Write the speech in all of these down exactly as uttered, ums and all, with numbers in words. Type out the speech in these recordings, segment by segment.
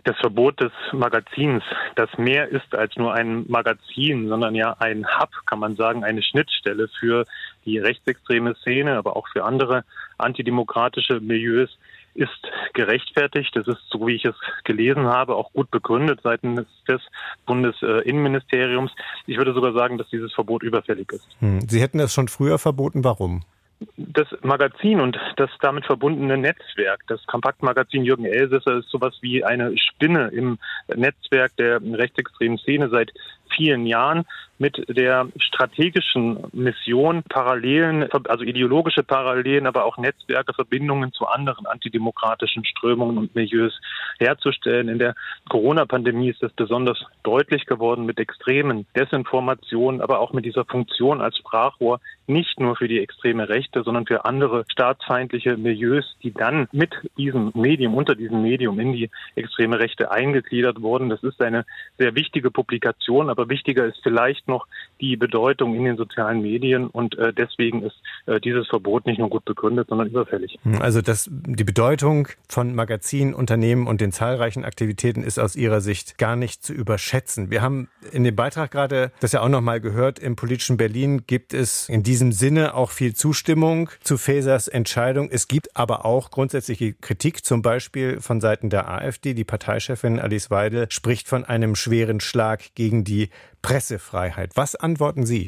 Das Verbot des Magazins, das mehr ist als nur ein Magazin, sondern ja ein Hub, kann man sagen, eine Schnittstelle für die rechtsextreme Szene, aber auch für andere antidemokratische Milieus, ist gerechtfertigt. Das ist, so wie ich es gelesen habe, auch gut begründet seitens des Bundesinnenministeriums. Ich würde sogar sagen, dass dieses Verbot überfällig ist. Sie hätten es schon früher verboten. Warum? Das Magazin und das damit verbundene Netzwerk, das Kompaktmagazin Jürgen Elsässer, ist sowas wie eine Spinne im Netzwerk der rechtsextremen Szene seit vielen Jahren mit der strategischen Mission, Parallelen, also ideologische Parallelen, aber auch Netzwerke, Verbindungen zu anderen antidemokratischen Strömungen und Milieus herzustellen. In der Corona-Pandemie ist das besonders deutlich geworden mit extremen Desinformationen, aber auch mit dieser Funktion als Sprachrohr nicht nur für die extreme Rechte, sondern für andere staatsfeindliche Milieus, die dann mit diesem Medium, unter diesem Medium in die extreme Rechte eingegliedert wurden. Das ist eine sehr wichtige Publikation, aber wichtiger ist vielleicht noch die Bedeutung in den sozialen Medien und äh, deswegen ist äh, dieses Verbot nicht nur gut begründet, sondern überfällig. Also das, die Bedeutung von Magazinen, Unternehmen und den zahlreichen Aktivitäten ist aus Ihrer Sicht gar nicht zu überschätzen. Wir haben in dem Beitrag gerade das ja auch noch mal gehört, im politischen Berlin gibt es in diesem Sinne auch viel Zustimmung zu Faesers Entscheidung. Es gibt aber auch grundsätzliche Kritik, zum Beispiel von Seiten der AfD. Die Parteichefin Alice Weidel spricht von einem schweren Schlag gegen die Pressefreiheit. Was antworten Sie?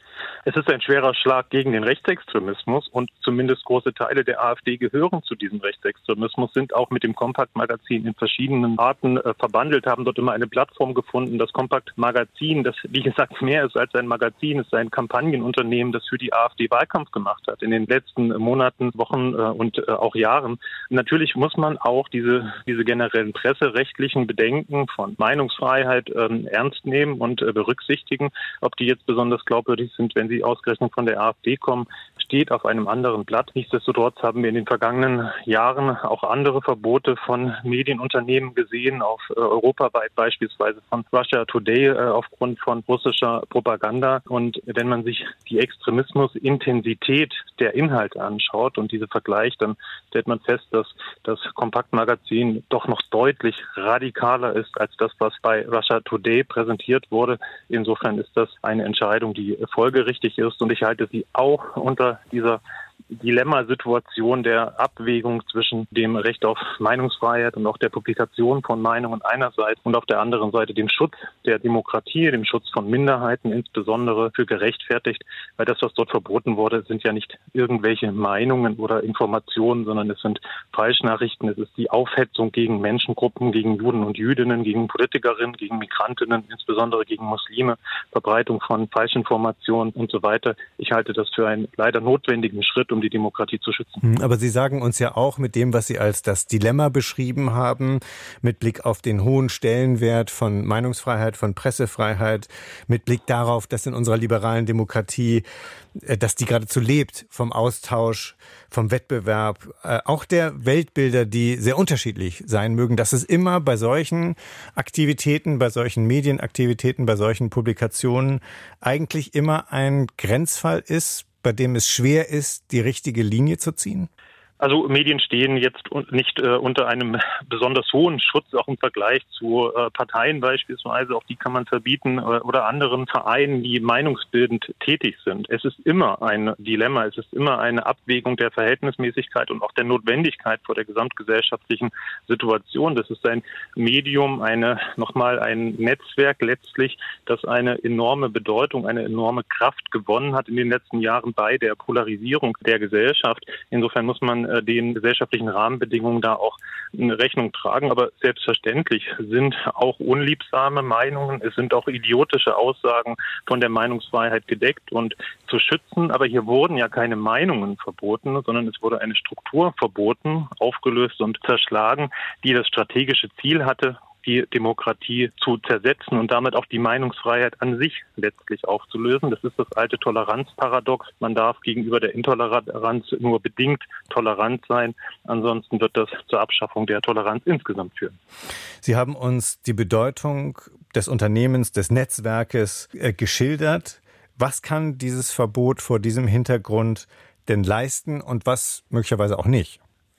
Es ist ein schwerer Schlag gegen den Rechtsextremismus und zumindest große Teile der AfD gehören zu diesem Rechtsextremismus, sind auch mit dem Kompakt-Magazin in verschiedenen Arten äh, verbandelt, haben dort immer eine Plattform gefunden. Das Kompakt-Magazin, das wie gesagt mehr ist als ein Magazin, ist ein Kampagnenunternehmen, das für die AfD Wahlkampf gemacht hat in den letzten Monaten, Wochen äh, und äh, auch Jahren. Natürlich muss man auch diese, diese generellen presserechtlichen Bedenken von Meinungsfreiheit äh, ernst nehmen und äh, berücksichtigen. Ob die jetzt besonders glaubwürdig sind, wenn sie ausgerechnet von der AfD kommen, steht auf einem anderen Blatt. Nichtsdestotrotz haben wir in den vergangenen Jahren auch andere Verbote von Medienunternehmen gesehen, auf äh, europaweit beispielsweise von Russia Today äh, aufgrund von russischer Propaganda. Und wenn man sich die Extremismusintensität der Inhalte anschaut und diese vergleicht, dann stellt man fest, dass das Kompaktmagazin doch noch deutlich radikaler ist als das, was bei Russia Today präsentiert wurde. Insofern ist das eine Entscheidung, die folgerichtig ist und ich halte sie auch unter dieser Dilemmasituation der Abwägung zwischen dem Recht auf Meinungsfreiheit und auch der Publikation von Meinungen einerseits und auf der anderen Seite dem Schutz der Demokratie, dem Schutz von Minderheiten insbesondere für gerechtfertigt, weil das, was dort verboten wurde, sind ja nicht irgendwelche Meinungen oder Informationen, sondern es sind Falschnachrichten, es ist die Aufhetzung gegen Menschengruppen, gegen Juden und Jüdinnen, gegen Politikerinnen, gegen Migrantinnen, insbesondere gegen Muslime, Verbreitung von Falschinformationen und so weiter. Ich halte das für einen leider notwendigen Schritt, um die Demokratie zu schützen. Aber Sie sagen uns ja auch mit dem, was Sie als das Dilemma beschrieben haben, mit Blick auf den hohen Stellenwert von Meinungsfreiheit, von Pressefreiheit, mit Blick darauf, dass in unserer liberalen Demokratie, dass die geradezu lebt vom Austausch, vom Wettbewerb, auch der Weltbilder, die sehr unterschiedlich sein mögen, dass es immer bei solchen Aktivitäten, bei solchen Medienaktivitäten, bei solchen Publikationen eigentlich immer ein Grenzfall ist, bei dem es schwer ist, die richtige Linie zu ziehen? Also Medien stehen jetzt nicht äh, unter einem besonders hohen Schutz, auch im Vergleich zu äh, Parteien beispielsweise, auch die kann man verbieten, äh, oder anderen Vereinen, die meinungsbildend tätig sind. Es ist immer ein Dilemma, es ist immer eine Abwägung der Verhältnismäßigkeit und auch der Notwendigkeit vor der gesamtgesellschaftlichen Situation. Das ist ein Medium, eine nochmal ein Netzwerk letztlich, das eine enorme Bedeutung, eine enorme Kraft gewonnen hat in den letzten Jahren bei der Polarisierung der Gesellschaft. Insofern muss man den gesellschaftlichen Rahmenbedingungen da auch eine Rechnung tragen. Aber selbstverständlich sind auch unliebsame Meinungen, es sind auch idiotische Aussagen von der Meinungsfreiheit gedeckt und zu schützen. Aber hier wurden ja keine Meinungen verboten, sondern es wurde eine Struktur verboten, aufgelöst und zerschlagen, die das strategische Ziel hatte, die Demokratie zu zersetzen und damit auch die Meinungsfreiheit an sich letztlich aufzulösen. Das ist das alte Toleranzparadox. Man darf gegenüber der Intoleranz nur bedingt tolerant sein. Ansonsten wird das zur Abschaffung der Toleranz insgesamt führen. Sie haben uns die Bedeutung des Unternehmens, des Netzwerkes äh, geschildert. Was kann dieses Verbot vor diesem Hintergrund denn leisten und was möglicherweise auch nicht?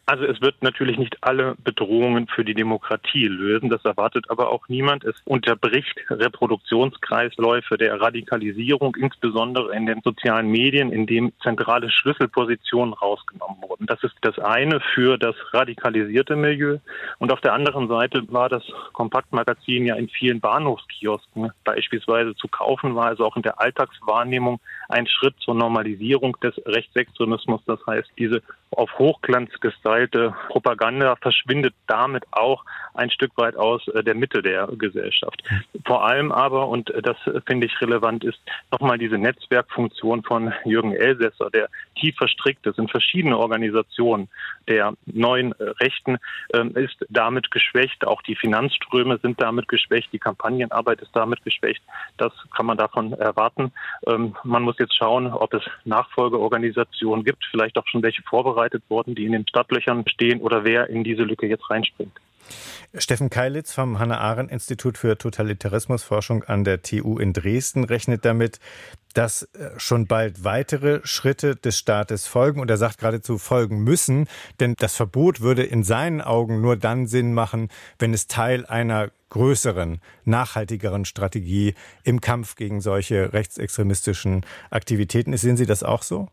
Also es wird natürlich nicht alle Bedrohungen für die Demokratie lösen, das erwartet aber auch niemand. Es unterbricht Reproduktionskreisläufe der Radikalisierung, insbesondere in den sozialen Medien, in dem zentrale Schlüsselpositionen rausgenommen wurden. Das ist das eine für das radikalisierte Milieu. Und auf der anderen Seite war das Kompaktmagazin ja in vielen Bahnhofskiosken beispielsweise zu kaufen, war also auch in der Alltagswahrnehmung ein Schritt zur Normalisierung des Rechtsextremismus. Das heißt, diese auf Hochglanz gestylte Propaganda verschwindet damit auch ein Stück weit aus der Mitte der Gesellschaft. Vor allem aber, und das finde ich relevant, ist nochmal diese Netzwerkfunktion von Jürgen Elsässer, der tief verstrickt ist in verschiedene Organisationen der neuen Rechten, ist damit geschwächt. Auch die Finanzströme sind damit geschwächt. Die Kampagnenarbeit ist damit geschwächt. Das kann man davon erwarten. Man muss jetzt schauen, ob es Nachfolgeorganisationen gibt, vielleicht auch schon welche vorbereitet worden, die in den Startlöchern stehen, oder wer in diese Lücke jetzt reinspringt. Steffen Keilitz vom Hannah-Arendt-Institut für Totalitarismusforschung an der T U in Dresden rechnet damit, dass schon bald weitere Schritte des Staates folgen. Und er sagt geradezu folgen müssen, denn das Verbot würde in seinen Augen nur dann Sinn machen, wenn es Teil einer größeren, nachhaltigeren Strategie im Kampf gegen solche rechtsextremistischen Aktivitäten ist. Sehen Sie das auch so?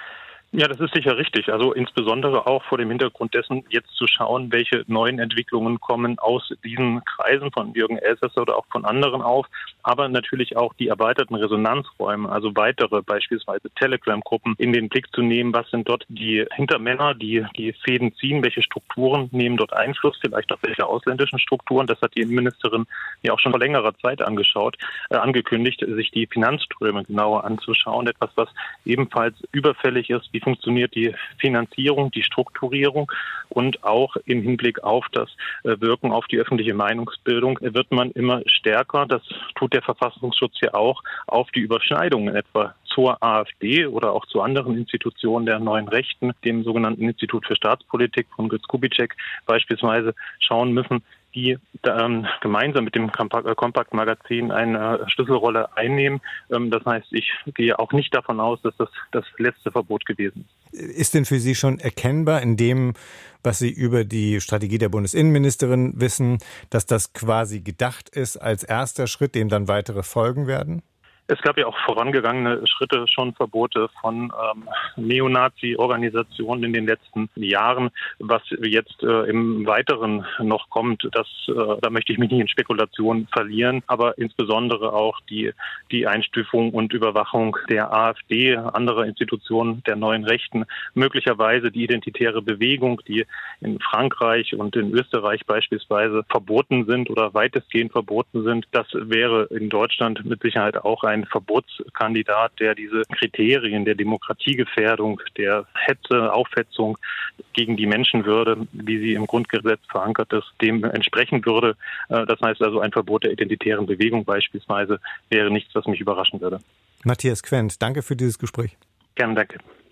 Ja, das ist sicher richtig. Also insbesondere auch vor dem Hintergrund dessen, jetzt zu schauen, welche neuen Entwicklungen kommen aus diesen Kreisen von Jürgen Elsässer oder auch von anderen auf, aber natürlich auch die erweiterten Resonanzräume, also weitere beispielsweise Telegram-Gruppen in den Blick zu nehmen. Was sind dort die Hintermänner, die die Fäden ziehen? Welche Strukturen nehmen dort Einfluss? Vielleicht auch welche ausländischen Strukturen? Das hat die Innenministerin ja auch schon vor längerer Zeit angeschaut, äh, angekündigt, sich die Finanzströme genauer anzuschauen. Etwas, was ebenfalls überfällig ist. Wie funktioniert die Finanzierung, die Strukturierung, und auch im Hinblick auf das Wirken auf die öffentliche Meinungsbildung wird man immer stärker, das tut der Verfassungsschutz ja auch, auf die Überschneidungen etwa zur AfD oder auch zu anderen Institutionen der neuen Rechten, dem sogenannten Institut für Staatspolitik von Götz Kubitschek beispielsweise, schauen müssen, die ähm, gemeinsam mit dem Kompakt-Magazin eine Schlüsselrolle einnehmen. Ähm, das heißt, ich gehe auch nicht davon aus, dass das das letzte Verbot gewesen ist. Ist denn für Sie schon erkennbar in dem, was Sie über die Strategie der Bundesinnenministerin wissen, dass das quasi gedacht ist als erster Schritt, dem dann weitere folgen werden? Es gab ja auch vorangegangene Schritte, schon Verbote von ähm, Neonazi-Organisationen in den letzten Jahren. Was jetzt äh, im Weiteren noch kommt, das, äh, da möchte ich mich nicht in Spekulationen verlieren, aber insbesondere auch die, die Einstufung und Überwachung der AfD, anderer Institutionen der neuen Rechten, möglicherweise die identitäre Bewegung, die in Frankreich und in Österreich beispielsweise verboten sind oder weitestgehend verboten sind. Das wäre in Deutschland mit Sicherheit auch ein ein Verbotskandidat, der diese Kriterien der Demokratiegefährdung, der Hetze, Aufhetzung gegen die Menschenwürde, wie sie im Grundgesetz verankert ist, dem entsprechen würde. Das heißt also, ein Verbot der identitären Bewegung beispielsweise wäre nichts, was mich überraschen würde. Matthias Quent, danke für dieses Gespräch. Gerne, danke.